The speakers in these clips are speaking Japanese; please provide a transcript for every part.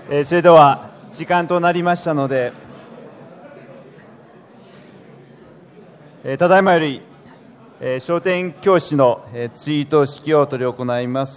それでは時間となりましたので、ただいまより昇天教師の追悼式を執り行います。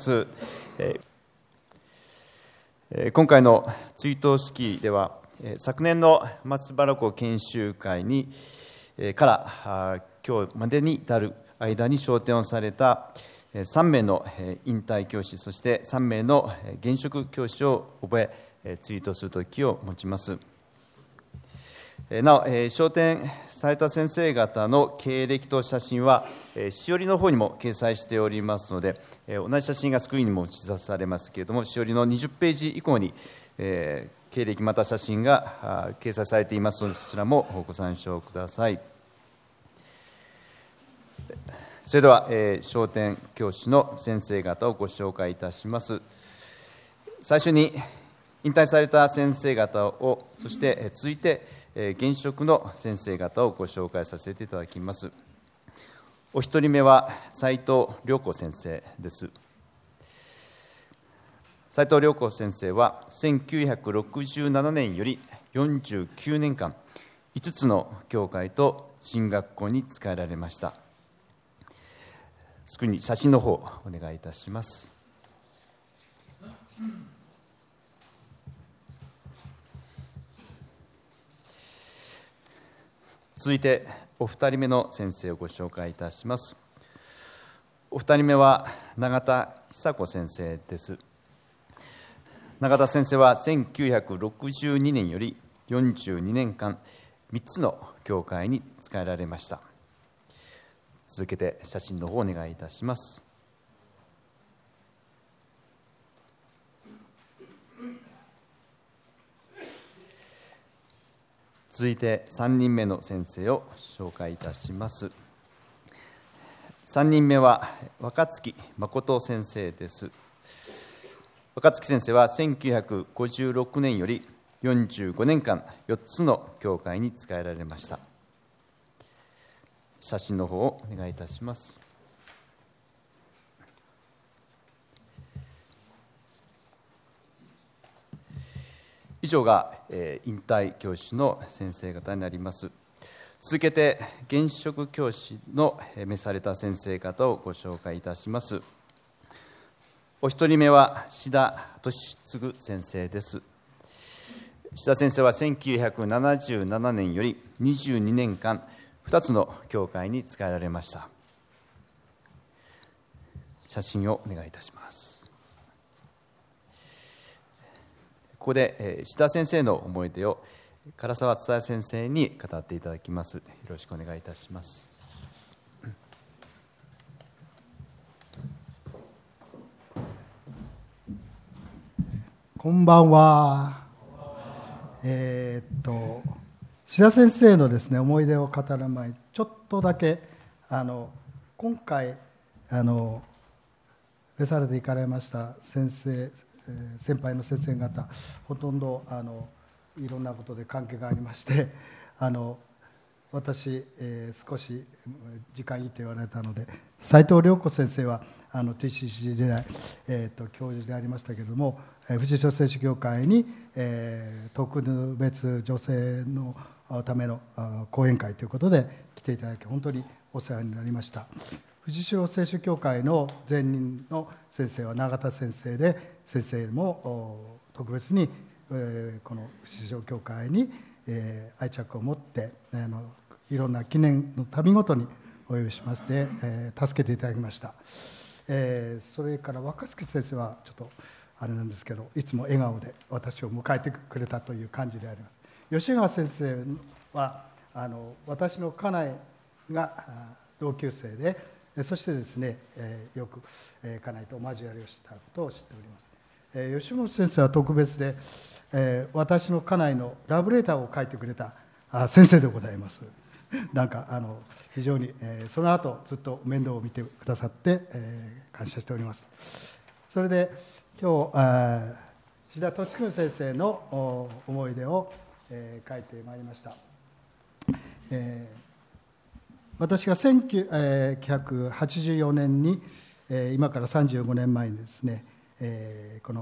今回の追悼式では、昨年の松原湖研修会にから今日までに至る間に昇天をされた3名の引退教師、そして3名の現職教師を覚え追悼する時を持ちます。なお、昇天された先生方の経歴と写真はしおりの方にも掲載しておりますので、同じ写真がスクリーンにも映し出されますけれども、しおりの20ページ以降に経歴また写真が掲載されていますので、そちらもご参照ください。それでは、昇天教師の先生方をご紹介いたします。最初に引退された先生方を、そして続いて現職の先生方をご紹介させていただきます。お一人目は斉藤良子先生です。斉藤良子先生は1967年より49年間5つの教会と神学校に仕えられました。スクリーンに写真の方お願いいたします。続いてお二人目の先生をご紹介いたします。お二人目は永田久子先生です。永田先生は1962年より42年間3つの教会に仕えられました。続けて写真の方をお願いいたします。続いて3人目の先生を紹介いたします。3人目は若月誠先生です。若月先生は1956年より45年間4つの教会に仕えられました。写真の方をお願いいたします。以上が引退教師の先生方になります。続けて現職教師の召された先生方をご紹介いたします。お一人目は志田俊次先生です。志田先生は1977年より22年間2つの教会に仕えられました。写真をお願いいたします。ここで志田先生の思い出を唐沢伝先生に語っていただきます。よろしくお願いいたします。 こんばんは。志田先生のですね、思い出を語る前にちょっとだけ今回召されていかれました先輩の先生方、ほとんどいろんなことで関係がありまして、私、少し時間いいと言われたので、斉藤良子先生はTCC 時代、教授でありましたけれども、富士書聖書協会に、特別女性のための講演会ということで来ていただき、本当にお世話になりました。富士書聖書協会の前任の先生は永田先生で、先生も特別にこの富士書協会に愛着を持っていろんな記念の旅ごとにお呼びしまして助けていただきました。それから若槻先生はちょっとあれなんですけど、いつも笑顔で私を迎えてくれたという感じであります。吉川先生は私の家内が同級生で、そしてですね、よく家内とお交わりをしたことを知っております。吉本先生は特別で、私の家内のラブレターを書いてくれた先生でございます。なんか非常に、その後ずっと面倒を見てくださって、感謝しております。それで今日志田俊君先生の思い出を、書いてまいりました。私が1984年に、今から35年前にですね、この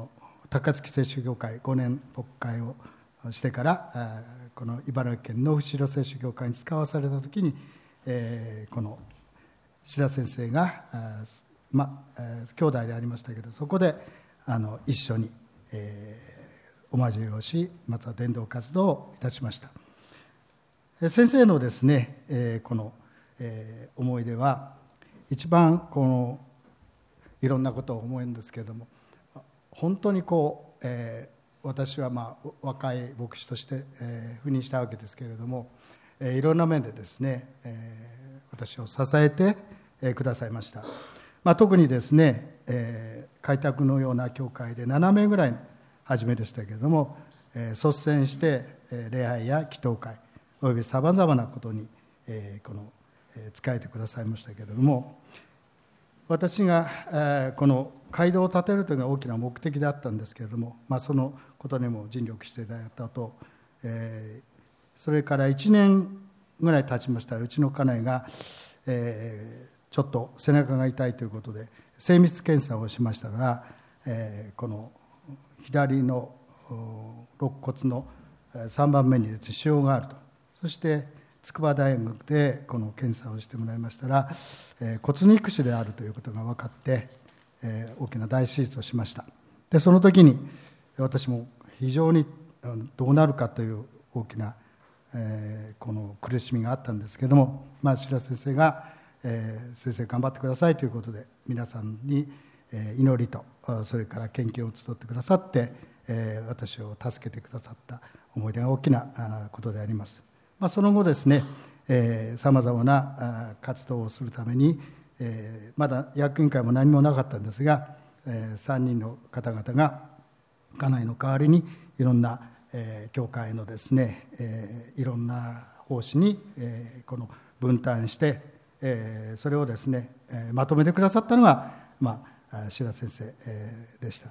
高槻聖書協会5年牧会をしてからこの茨城県の伏路聖書協会に使わされた時に、この志田先生が兄弟でありましたけど、そこで一緒に、お交わりをし、また伝道活動をいたしました。先生のですね、この、思い出は一番このいろんなことを思うんですけれども、本当にこう、私は若い牧師として、赴任したわけですけれども、いろんな面でですね、私を支えて、くださいました。特にですね、開拓のような教会で7名ぐらいの初めでしたけれども、率先して礼拝や祈祷会およびさまざまなことにこの仕えてくださいましたけれども、私がこの街道を建てるというのが大きな目的であったんですけれども、そのことにも尽力していただいたと、それから1年ぐらい経ちましたら、うちの家内がちょっと背中が痛いということで精密検査をしましたら、この左の肋骨の3番目に腫瘍があると。そして筑波大学でこの検査をしてもらいましたら、骨肉腫であるということが分かって、大きな大手術をしました。でその時に私も非常にどうなるかという大きな、この苦しみがあったんですけども、志田先生が、先生頑張ってくださいということで、皆さんに祈りとそれから献金を募ってくださって、私を助けてくださった思い出が大きなことであります。その後ですね、さまざまな活動をするために、まだ役員会も何もなかったんですが、3人の方々が家内の代わりにいろんな教会のですね、いろんな奉仕にこの分担して、それをですねまとめてくださったのが志田先生でした。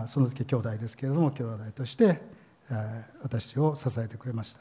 その時兄弟ですけれども、兄弟として私を支えてくれました。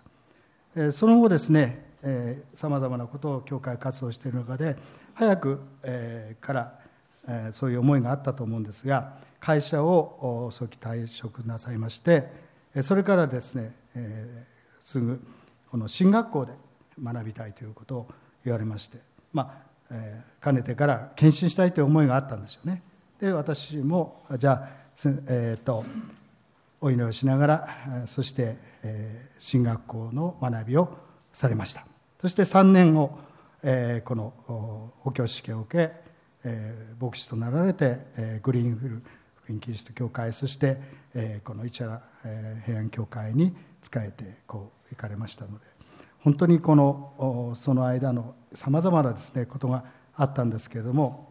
その後ですね、さまざまなことを教会活動している中で、早くからそういう思いがあったと思うんですが、会社を早期退職なさいまして、それからですね、すぐこの進学校で学びたいということを言われまして、かねてから献身したいという思いがあったんですよね。で私もじゃあ、お祈りをしながら、そして進学校の学びをされました。そして3年後、この補強試験を受け、牧師となられて、グリーンフィル福音キリスト教会、そしてこの市原平安教会に仕えて行かれましたので、本当にその間のさまざまなですねことがあったんですけれども、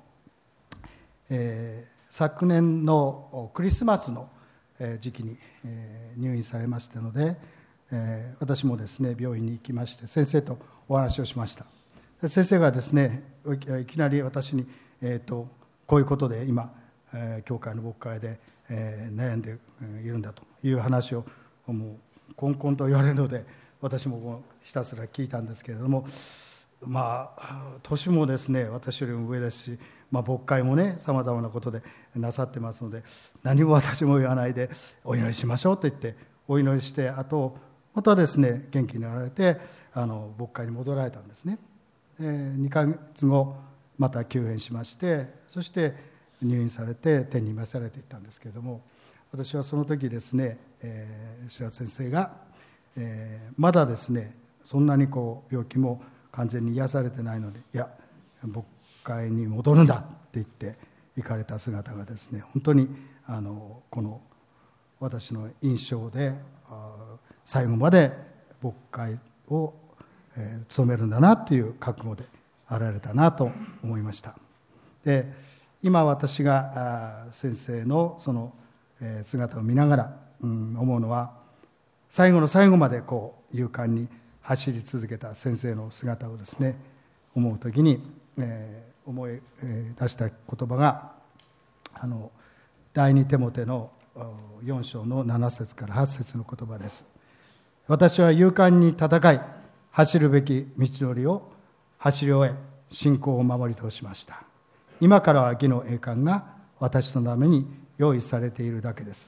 昨年のクリスマスの時期に入院されましたので、私もですね病院に行きまして、先生とお話をしました。先生がですねいきなり私に、こういうことで今教会の牧会で悩んでいるんだという話をもうこんこんと言われるので、私もひたすら聞いたんですけれども、年もですね私よりも上ですし、牧会もねさまざまなことでなさってますので、何も私も言わないでお祈りしましょうと言ってお祈りして、あとまたですね元気になられて牧会に戻られたんですね。2ヶ月後また急変しまして、そして入院されて天に召されていったんですけれども、私はその時ですね志田先生が、まだですねそんなに病気も完全に癒されてないので、いや牧会に戻るんだって言って行かれた姿がですね、本当にこの私の印象で、最後まで牧会を務めるんだなっていう覚悟であられたなと思いました。で今私が先生のその姿を見ながら思うのは、最後の最後まで勇敢に走り続けた先生の姿をですね思うときに、思い出した言葉が第二テモテの4章の7節から8節の言葉です。私は勇敢に戦い、走るべき道のりを走り終え、信仰を守り通しました。今からは義の栄冠が私のために用意されているだけです。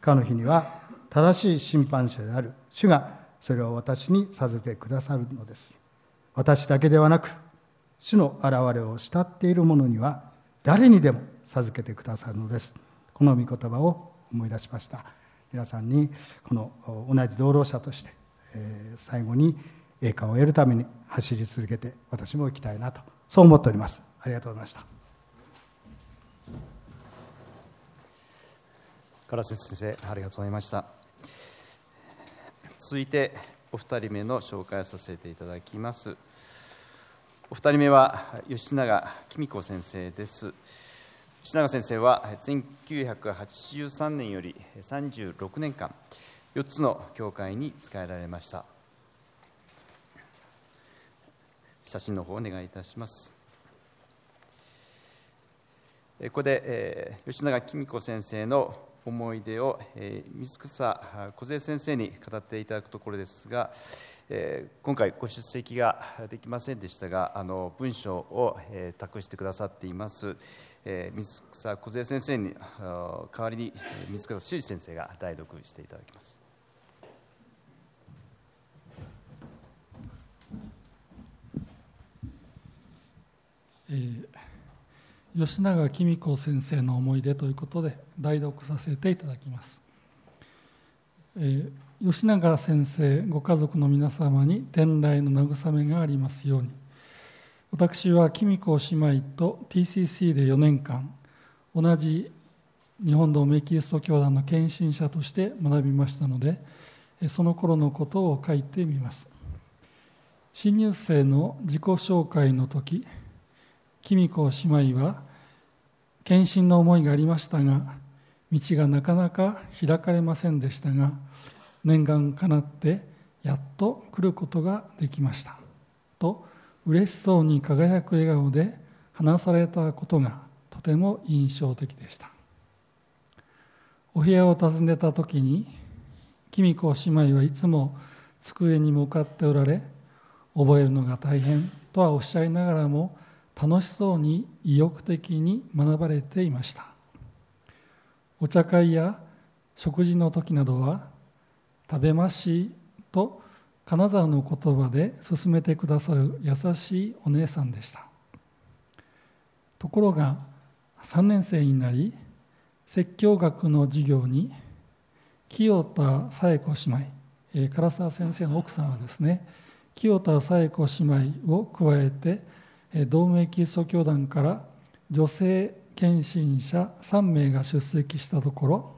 かの日には正しい審判者である主がそれを私にさせてくださるのです。私だけではなく、主の現れを慕っている者には誰にでも授けてくださるのです。この御言葉を思い出しました。皆さんにこの同じ同労者として、最後に栄冠を得るために走り続けて私も行きたいなと、そう思っております。ありがとうございました。 唐瀬先生、ありがとうございました。続いてお二人目の紹介をさせていただきます。お二人目は吉永公子先生です。吉永先生は1983年より36年間4つの教会に仕えられました。写真の方をお願いいたします。ここで吉永公子先生の思い出を水草梢先生に語っていただくところですが、今回ご出席ができませんでしたが、文章を託してくださっています水草梢先生に代わりに水草修司先生が代読していただきます。 吉永公子先生の思い出ということで代読させていただきます。吉永先生ご家族の皆様に天来の慰めがありますように。私は公子姉妹と TCC で4年間同じ日本同盟キリスト教団の献身者として学びましたので、その頃のことを書いてみます。新入生の自己紹介の時、公子姉妹は献身の思いがありましたが、道がなかなか開かれませんでしたが、念願かなってやっと来ることができましたと嬉しそうに輝く笑顔で話されたことがとても印象的でした。お部屋を訪ねた時に公子姉妹はいつも机に向かっておられ、覚えるのが大変とはおっしゃいながらも楽しそうに意欲的に学ばれていました。お茶会や食事の時などは食べましと金沢の言葉で勧めてくださる優しいお姉さんでした。ところが3年生になり、説教学の授業に清田紗恵子姉妹、唐沢先生の奥様ですね、清田紗恵子姉妹を加えて同盟キリスト教団から女性献身者3名が出席したところ、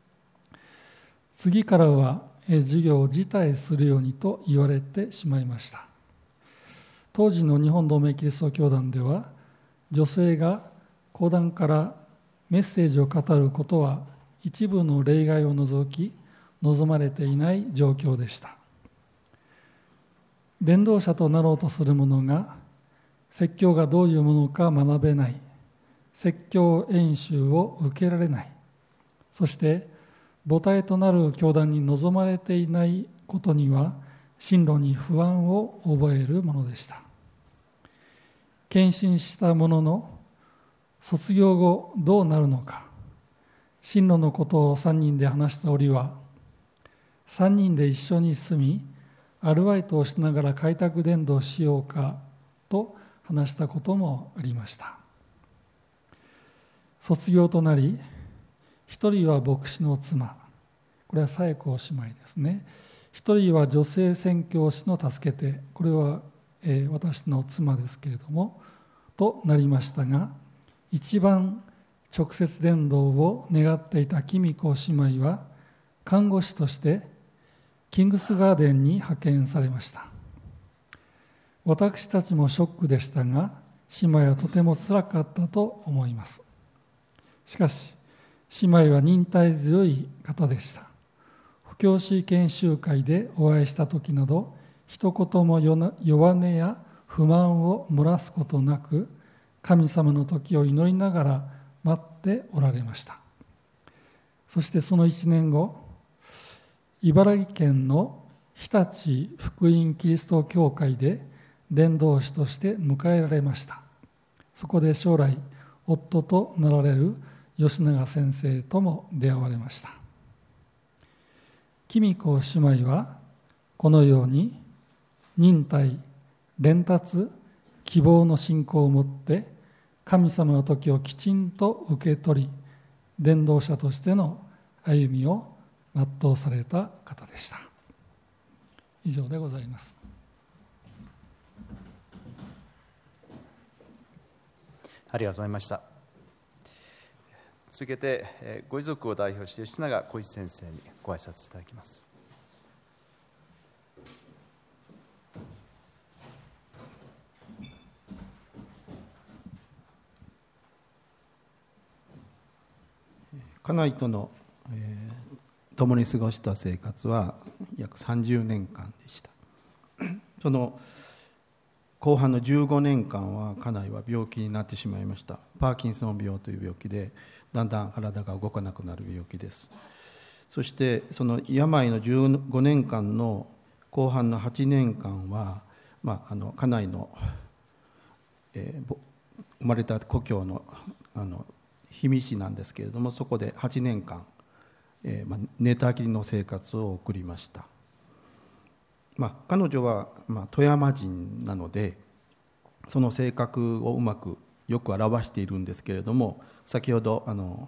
次からは授業を辞退するようにと言われてしまいました。当時の日本同盟キリスト教団では、女性が講談からメッセージを語ることは一部の例外を除き望まれていない状況でした。伝道者となろうとする者が説教がどういうものか学べない、説教演習を受けられない、そして母体となる教団に望まれていないことには進路に不安を覚えるものでした。献身したものの卒業後どうなるのか、進路のことを3人で話した折は、3人で一緒に住みアルバイトをしながら開拓伝道しようかと話したこともありました。卒業となり、一人は牧師の妻、これは紗恵子姉妹ですね。一人は女性宣教師の助け手、これは、私の妻ですけれどもとなりましたが、一番直接伝道を願っていた公子姉妹は看護師としてキングスガーデンに派遣されました。私たちもショックでしたが、姉妹はとてもつらかったと思います。しかし姉妹は忍耐強い方でした。布教師研修会でお会いした時など、一言も弱音や不満を漏らすことなく、神様の時を祈りながら待っておられました。そしてその1年後、茨城県の日立福音キリスト教会で伝道師として迎えられました。そこで将来夫となられる吉永先生とも出会われました。 公子姉妹はこのように忍耐、伝達、希望の信仰を持って神様の時をきちんと受け取り、伝道者としての歩みを全うされた方でした。以上でございます。 ありがとうございました。続けてご遺族を代表して吉永小一先生にご挨拶いただきます。 家内との、共に過ごした生活は約30年間でした。その後半の15年間は家内は病気になってしまいました。パーキンソン病という病気で、だんだん体が動かなくなる病気です。そしてその病の15年間の後半の8年間は、家内の、生まれた故郷の氷見市なんですけれども、そこで8年間、寝たきりの生活を送りました。彼女は、富山人なのでその性格をよく表しているんですけれども、先ほど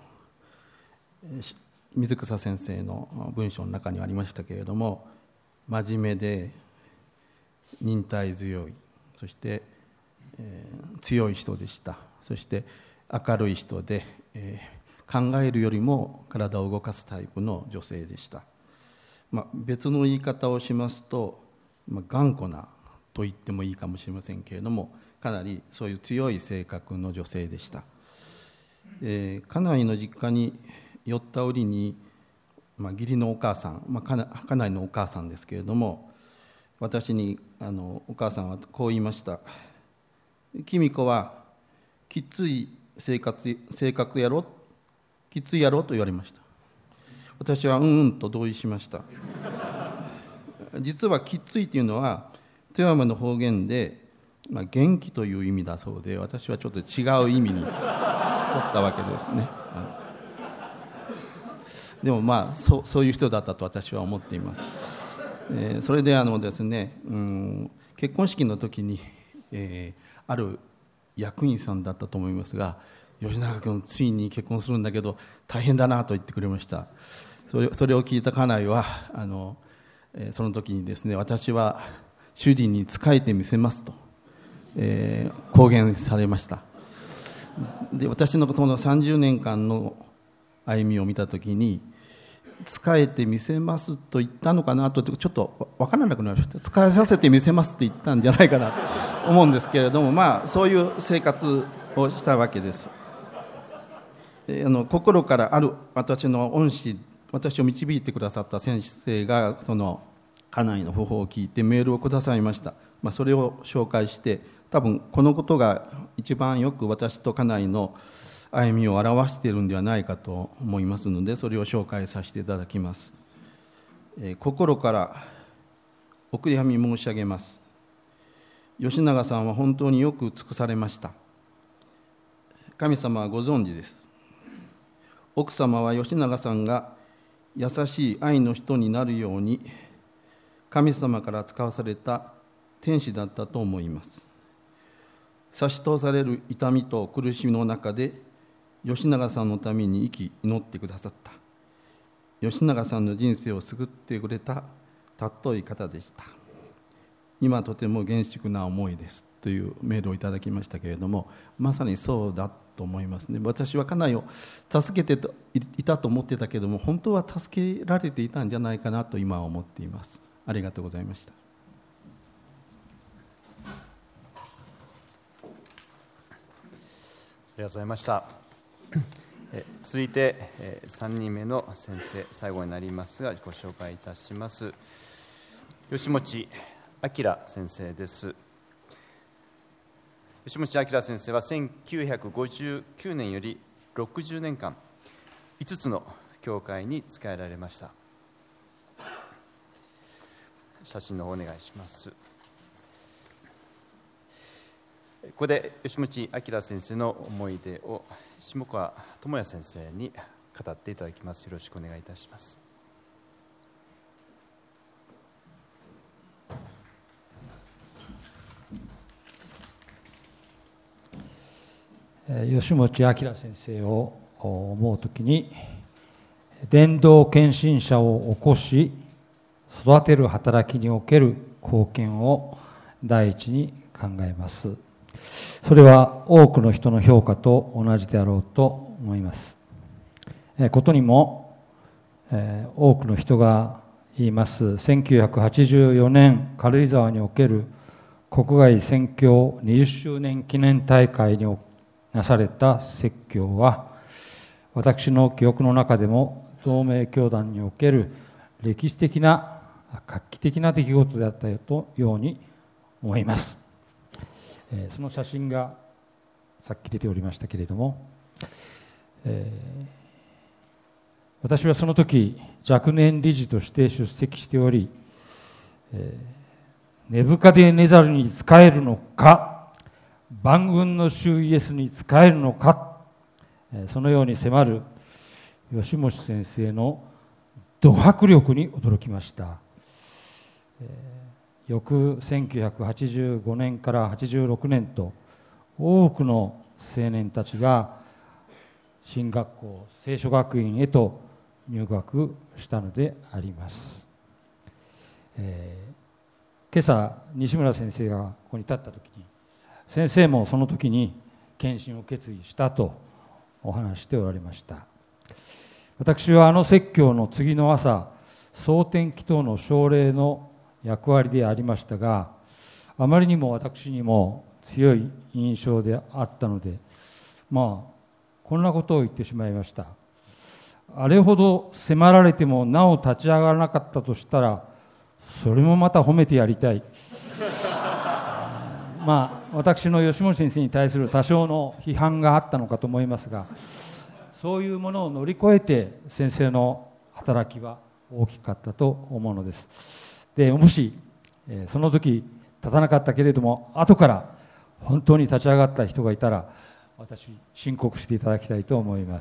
水草先生の文章の中にありましたけれども、真面目で忍耐強い、そして、強い人でした。そして明るい人で、考えるよりも体を動かすタイプの女性でした。別の言い方をしますと、頑固なと言ってもいいかもしれませんけれども、かなりそういう強い性格の女性でした。家内の実家に寄った折に、義理のお母さん、家内のお母さんですけれども、私にお母さんはこう言いました。公子はきつい性格やろ、きついやろと言われました。私はと同意しました。実はきついというのは富山の方言で、元気という意味だそうで、私はちょっと違う意味に取ったわけですね。でもそういう人だったと私は思っています。それでですね、結婚式の時に、ある役員さんだったと思いますが、吉永君ついに結婚するんだけど大変だなと言ってくれました。それを聞いた家内はその時にですね、私は主人に仕えてみせますと、公言されました。で、私のその30年間の歩みを見た時に、仕えてみせますと言ったのかなとちょっと分からなくなりました。仕えさせてみせますと言ったんじゃないかなと思うんですけれども、そういう生活をしたわけです。心からある私の恩師、私を導いてくださった先生がその家内の訃報を聞いてメールをくださいました。それを紹介して、多分このことが一番よく私と家内の歩みを表しているんではないかと思いますので、それを紹介させていただきます。心からお悔やみ申し上げます。吉永さんは本当によく尽くされました。神様はご存知です。奥様は吉永さんが優しい愛の人になるように神様から使わされた天使だったと思います。差し通される痛みと苦しみの中で吉永さんのために祈ってくださった。吉永さんの人生を救ってくれた尊い方でした。今とても厳粛な思いですというメールをいただきましたけれども、まさにそうだと思いますね。私は家内を助けていたと思ってたけれども、本当は助けられていたんじゃないかなと今は思っています。ありがとうございました。 ありがとうございました。続いて3人目の先生、最後になりますがご紹介いたします。吉持明先生です。吉持明先生は1959年より60年間5つの教会に仕えられました。写真の方お願いします。ここで吉持明先生の思い出を下川智也先生に語っていただきます。よろしくお願いいたします。 吉持明先生を思うときに、伝道献身者を起こし育てる働きにおける貢献を第一に考えます。それは多くの人の評価と同じであろうと思います。ことにも、多くの人が言います1984年軽井沢における国外宣教20周年記念大会になされた説教は、私の記憶の中でも同盟教団における歴史的な画期的な出来事であったように思います。その写真がさっき出ておりましたけれども、私はその時若年理事として出席しており、ネブカデネザルに仕えるのか、万軍の主イエスに仕えるのか、そのように迫る吉持先生のド迫力に驚きました。翌1985年から86年と多くの青年たちが神学校聖書学院へと入学したのであります。今朝西村先生がここに立った時に、先生もその時に献身を決意したとお話しておられました。私はあの説教の次の朝、蒼天祈祷の奨励の役割でありましたが、あまりにも私にも強い印象であったので、こんなことを言ってしまいました。あれほど迫られてもなお立ち上がらなかったとしたら、それもまた褒めてやりたい。私の吉本先生に対する多少の批判があったのかと思いますが、そういうものを乗り越えて先生の働きは大きかったと思うのです。でもしその時立たなかったけれども後から本当に立ち上がった人がいたら、私申告していただきたいと思います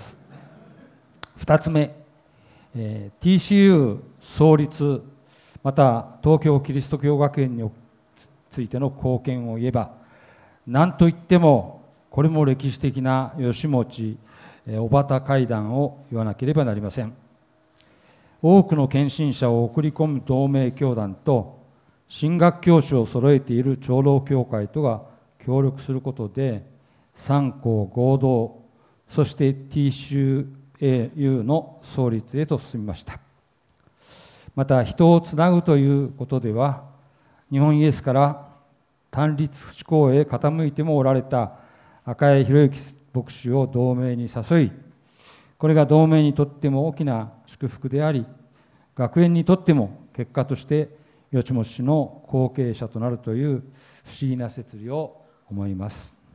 。2つ目、TCU 創立また東京キリスト教学園についての貢献を言えば、何といってもこれも歴史的な吉持小幡会談を言わなければなりません。多くの献身者を送り込む同盟教団と神学教師を揃えている長老教会とが協力することで、三校合同、そして TCU の創立へと進みました。また人をつなぐということでは、日本イエスから単立思考へ傾いてもおられた赤江博之牧師を同盟に誘い、これが同盟にとっても大きな祝福であり、学園にとっても結果として吉持氏の後継者となるという不思議な摂理を思います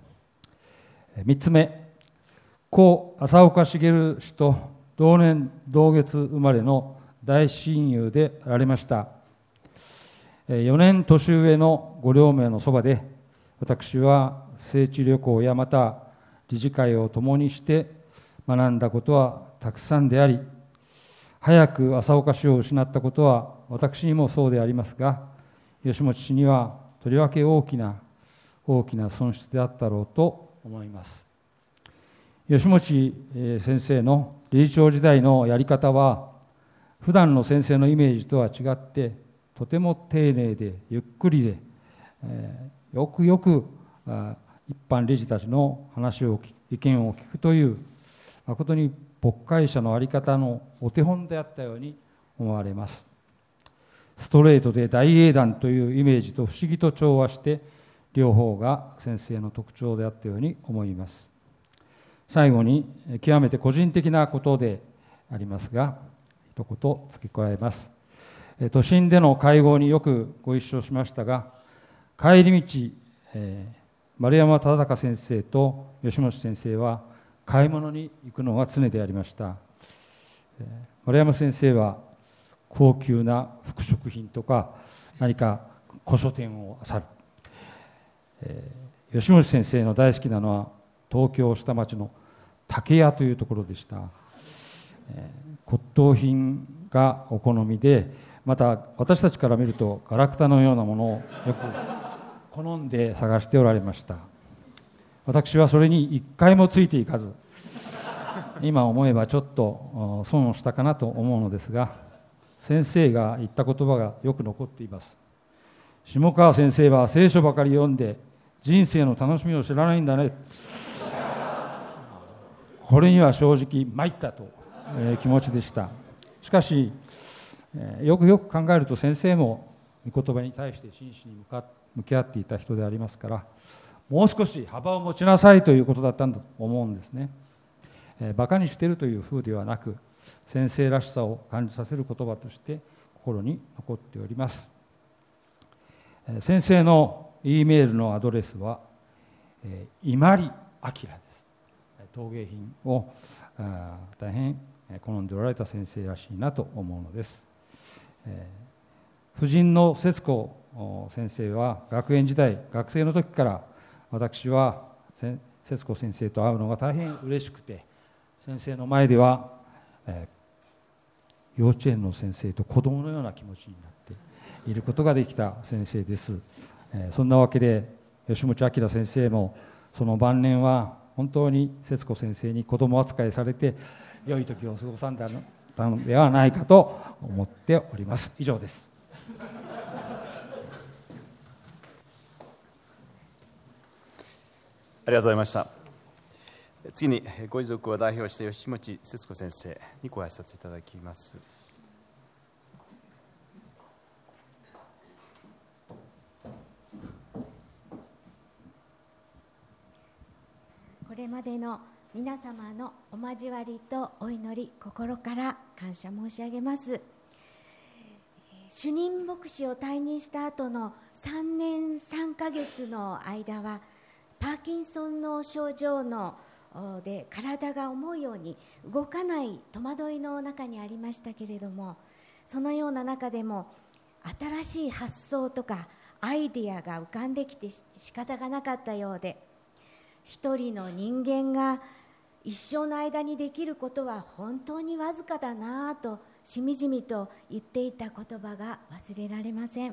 。3つ目、故浅岡茂氏と同年同月生まれの大親友であられました。4年年上のご両名のそばで、私は聖地旅行やまた理事会を共にして学んだことはたくさんであり、早く浅岡氏を失ったことは私にもそうでありますが、吉持氏にはとりわけ大きな損失であったろうと思います。吉持先生の理事長時代のやり方は、普段の先生のイメージとは違って、とても丁寧でゆっくりで、よく一般理事たちの話を意見を聞くという誠に牧会者の在り方のお手本であったように思われます。ストレートで大英断というイメージと不思議と調和して、両方が先生の特徴であったように思います。最後に極めて個人的なことでありますが、一言付け加えます。都心での会合によくご一緒しましたが、帰り道、丸山忠敬先生と吉持先生は買い物に行くのが常でありました。丸山先生は高級な服飾品とか何か古書店を漁る。吉持先生の大好きなのは東京下町の竹屋というところでした。骨董品がお好みで、また私たちから見るとガラクタのようなものをよく好んで探しておられました。 私はそれに一回もついていかず、今思えばちょっと損をしたかなと思うのですが、先生が言った言葉がよく残っています。下川先生は聖書ばかり読んで人生の楽しみを知らないんだね。これには正直参ったと、気持ちでした。しかし、よくよく考えると先生も御言葉に対して真摯に向き合っていた人でありますから、もう少し幅を持ちなさいということだったんだと思うんですね。バカにしているという風ではなく、先生らしさを感じさせる言葉として心に残っております。先生の E メールのアドレスは伊万里明です。陶芸品を大変好んでおられた先生らしいなと思うのです。夫人の節子先生は学園時代、学生の時から私は節子先生と会うのが大変嬉しくて、先生の前では幼稚園の先生と子供のような気持ちになっていることができた先生です。そんなわけで吉持明先生もその晩年は本当に節子先生に子供扱いされて良い時を過ごさんだのではないかと思っております。以上です。 ありがとうございました。次にご遺族を代表して吉持節子先生にご挨拶いただきます。 これまでの皆様のお交わりとお祈り、心から感謝申し上げます。主任牧師を退任した後の3年3ヶ月の間はパーキンソンの症状で体が思うように動かない戸惑いの中にありましたけれども、そのような中でも新しい発想とかアイディアが浮かんできて仕方がなかったようで、一人の人間が一生の間にできることは本当にわずかだなとしみじみと言っていた言葉が忘れられません。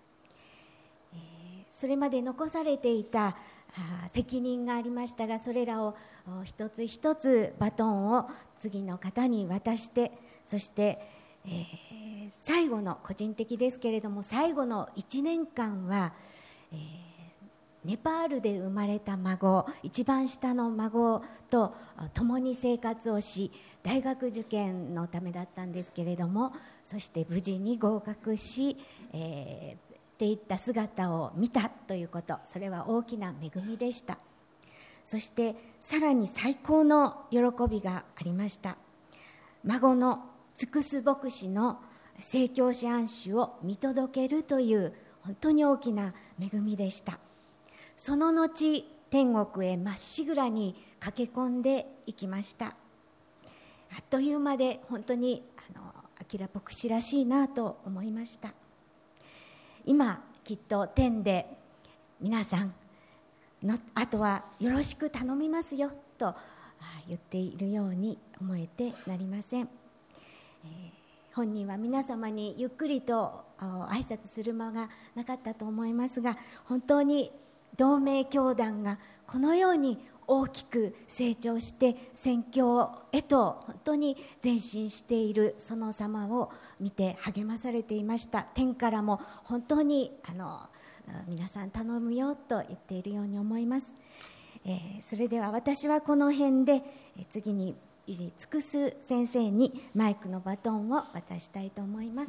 それまで残されていた責任がありましたが、それらを一つ一つバトンを次の方に渡して、そして、最後の、個人的ですけれども最後の1年間は、ネパールで生まれた孫、一番下の孫と共に生活をし、大学受験のためだったんですけれども、そして無事に合格し、っていった姿を見たということ、それは大きな恵みでした。そしてさらに最高の喜びがありました。孫の尽くす牧師の宣教師安守を見届けるという本当に大きな恵みでした。その後天国へまっしぐらに駆け込んでいきました。あっという間で本当に明牧師らしいなと思いました。今きっと天で皆さんのあとはよろしく頼みますよと言っているように思えてなりません。本人は皆様にゆっくりと挨拶する間がなかったと思いますが、本当に同盟教団がこのように大きく成長して宣教へと本当に前進しているその様を見て励まされていました。天からも本当に皆さん頼むよと言っているように思います。それでは私はこの辺で次に尽くす先生にマイクのバトンを渡したいと思います。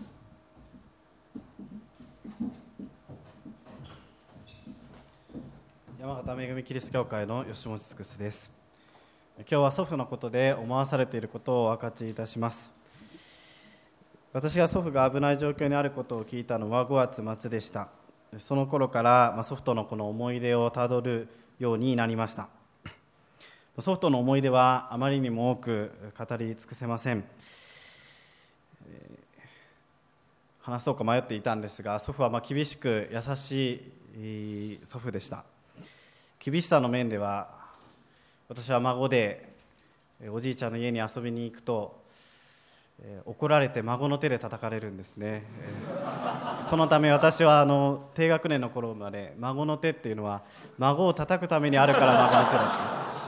山形恵みキリスト教会の吉本尽くすです。今日は祖父のことで思わされていることをお分かちいたします。私が祖父が危ない状況にあることを聞いたのは5月末でした。その頃から祖父とのこの思い出をたどるようになりました。祖父との思い出はあまりにも多く語り尽くせません。話そうか迷っていたんですが、祖父は厳しく優しい祖父でした。厳しさの面では、私は孫でおじいちゃんの家に遊びに行くと怒られて孫の手で叩かれるんですね。 そのため私は低学年の頃まで孫の手っていうのは孫を叩くためにあるから孫の手だと思ってました。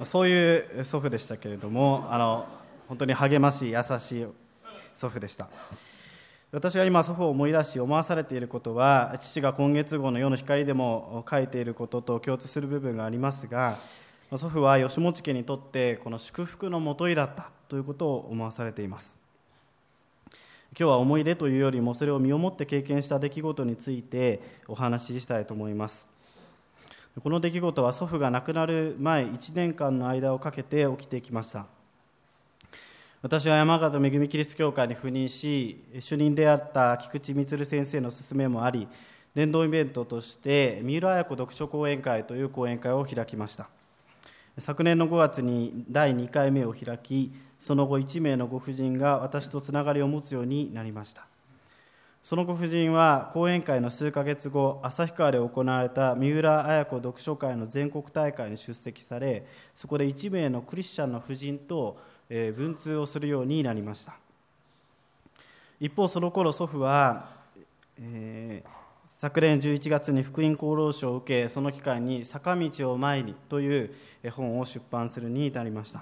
そういう祖父でしたけれども、本当に励ましい優しい祖父でした。私が今祖父を思い出し思わされていることは、父が今月号の世の光でも書いていることと共通する部分がありますが、祖父は吉用家にとってこの祝福のもといだったということを思わされています。今日は思い出というよりもそれを身をもって経験した出来事についてお話ししたいと思います。この出来事は祖父が亡くなる前1年間の間をかけて起きてきました。私は山形恵みキリスト教会に赴任し、主任であった菊池充先生の勧めもあり、伝道イベントとして三浦綾子読書講演会という講演会を開きました。昨年の5月に第2回目を開き、その後1名のご婦人が私とつながりを持つようになりました。そのご婦人は講演会の数ヶ月後、旭川で行われた三浦綾子読書会の全国大会に出席され、そこで1名のクリスチャンの婦人と文通をするようになりました。一方その頃祖父は、昨年11月に福音功労書を受け、その機会に坂道を前にという本を出版するに至りました。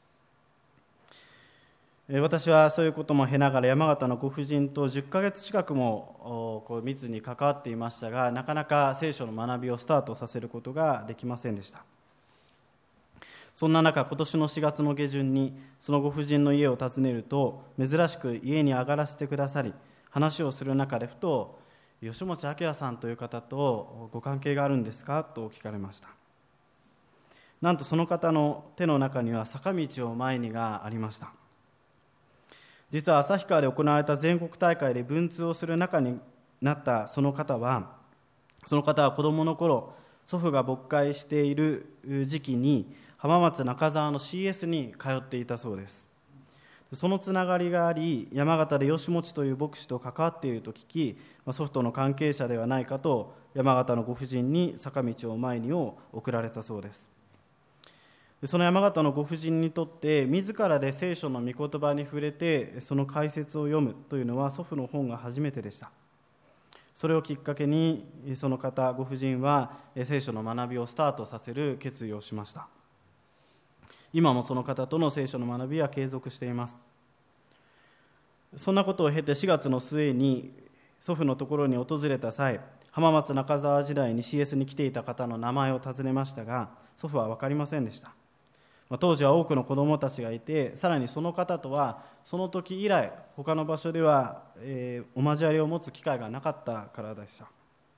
私はそういうことも経ながら山形のご婦人と10ヶ月近くも密に関わっていましたが、なかなか聖書の学びをスタートさせることができませんでした。そんな中、今年の4月の下旬にそのご婦人の家を訪ねると、珍しく家に上がらせてくださり、話をする中でふと、吉用明さんという方とご関係があるんですかと聞かれました。なんとその方の手の中には坂道を前にがありました。実は旭川で行われた全国大会で文通をする仲になったその方は子供の頃、祖父が牧会している時期に浜松中沢の CS に通っていたそうです。そのつながりがあり、山形で吉用という牧師と関わっていると聞き、祖父との関係者ではないかと山形のご婦人に坂道を前にを送られたそうです。その山形のご婦人にとって自らで聖書の御言葉に触れてその解説を読むというのは祖父の本が初めてでした。それをきっかけにその方ご婦人は聖書の学びをスタートさせる決意をしました。今もその方との聖書の学びは継続しています。そんなことを経て4月の末に祖父のところに訪れた際、浜松中沢時代に CS に来ていた方の名前を尋ねましたが、祖父は分かりませんでした。当時は多くの子どもたちがいて、さらにその方とはその時以来他の場所では、お交わりを持つ機会がなかったからでした。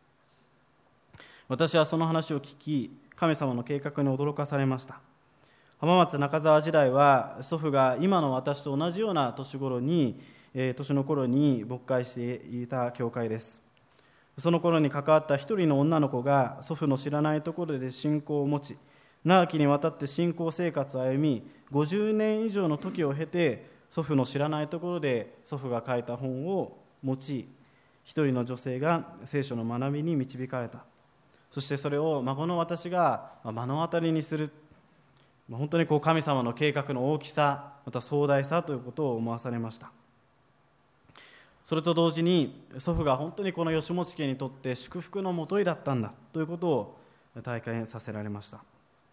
私はその話を聞き、神様の計画に驚かされました。浜松中沢時代は祖父が今の私と同じような年の頃に牧会していた教会です。その頃に関わった一人の女の子が祖父の知らないところで信仰を持ち、長きにわたって信仰生活を歩み、50年以上の時を経て祖父の知らないところで祖父が書いた本を持ち、一人の女性が聖書の学びに導かれた。そしてそれを孫の私が目の当たりにする。本当に神様の計画の大きさ、また壮大さということを思わされました。それと同時に祖父が本当にこの吉用家にとって祝福のもといだったんだということを体験させられました。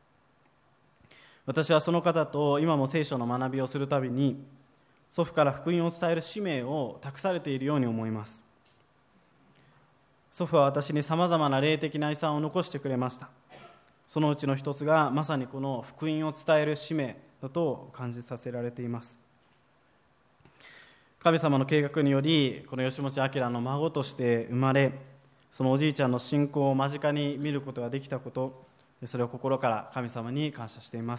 私はその方と今も聖書の学びをするたびに祖父から福音を伝える使命を託されているように思います。祖父は私にさまざまな霊的な遺産を残してくれました。そのうちの一つがまさにこの福音を伝える使命だと感じさせられています。神様の計画によりこの吉用明の孫として生まれ、そのおじいちゃんの信仰を間近に見ることができたこと、それを心から神様に感謝しています。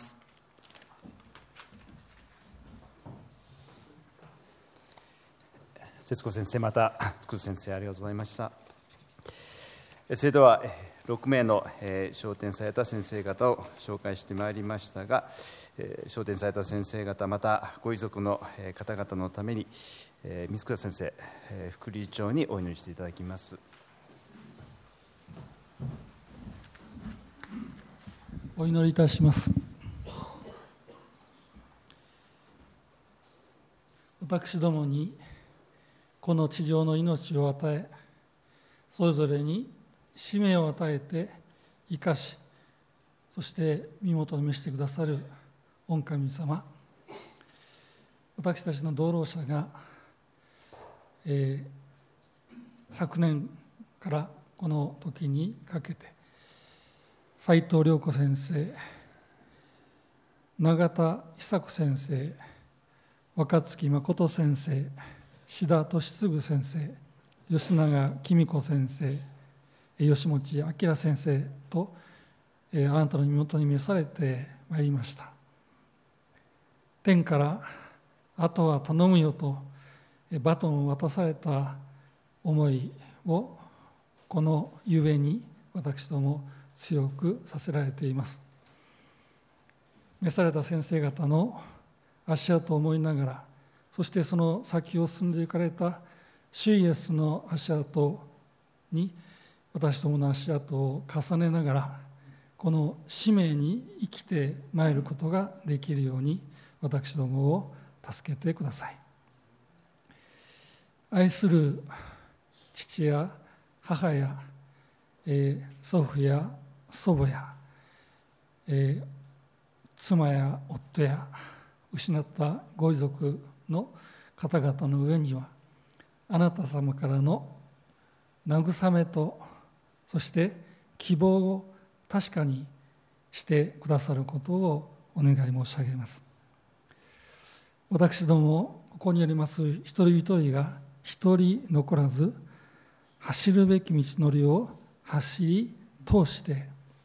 節子先生、またつく先生、ありがとうございました。それでは6名の昇天された先生方を紹介してまいりましたが、昇天された先生方、またご遺族の方々のために三倉先生、副理事長にお祈りしていただきます。 お祈りいたします。私どもにこの地上の命を与え、それぞれに使命を与えて生かし、そして身元を見せてくださる御神様、私たちの同労者が、昨年からこの時にかけて斉藤涼子先生、永田久子先生、若月誠先生、志田敏次先生、吉永公子先生、吉持明先生と、あなたの身元に召されてまいりました。天からあとは頼むよとバトンを渡された思いをこのゆえに私ども強くさせられています。召された先生方の足跡を思いながら、そしてその先を進んでいかれた主イエスの足跡に私どもの足跡を重ねながら、この使命に生きてまいることができるように私どもを助けてください。愛する父や母や、祖父や祖母や、妻や夫や失ったご遺族の方々の上には、あなた様からの慰めと、そして希望を確かにしてくださることをお願い申し上げます。私どもここにあります一人一人が一人残らず、走るべき道のりを走り通して、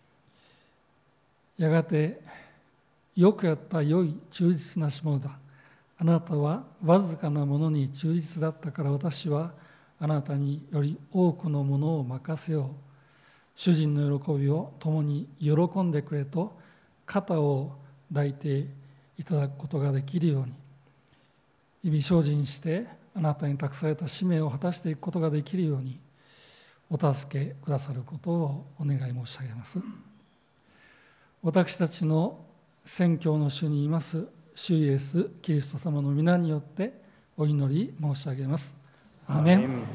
やがてよくやった良い忠実なし者だ、あなたはわずかなものに忠実だったから私はあなたにより多くのものを任せよう、主人の喜びを共に喜んでくれと肩を抱いていただくことができるように、日々精進してあなたに託された使命を果たしていくことができるようにお助けくださることをお願い申し上げます。私たちの宣教の主にいます主イエスキリスト様の皆によってお祈り申し上げます。アーメン。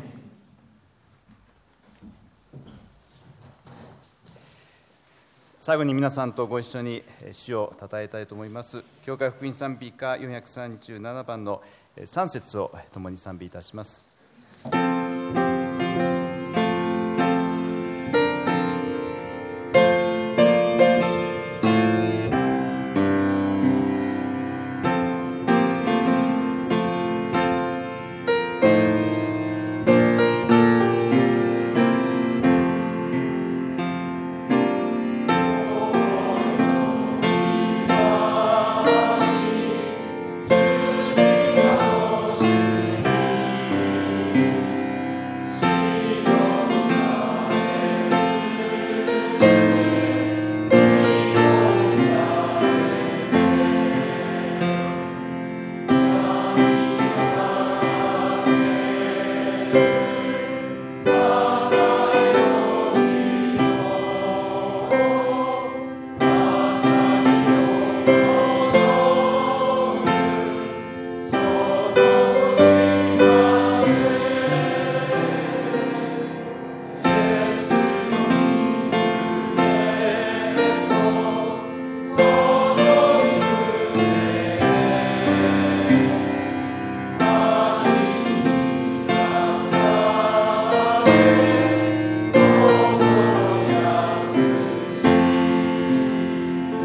最後に皆さんとご一緒に主をたたえたいと思います。教会福音賛美歌437番の3節を共に賛美いたします。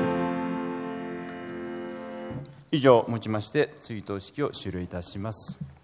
以上をもちまして追悼式を終了いたします。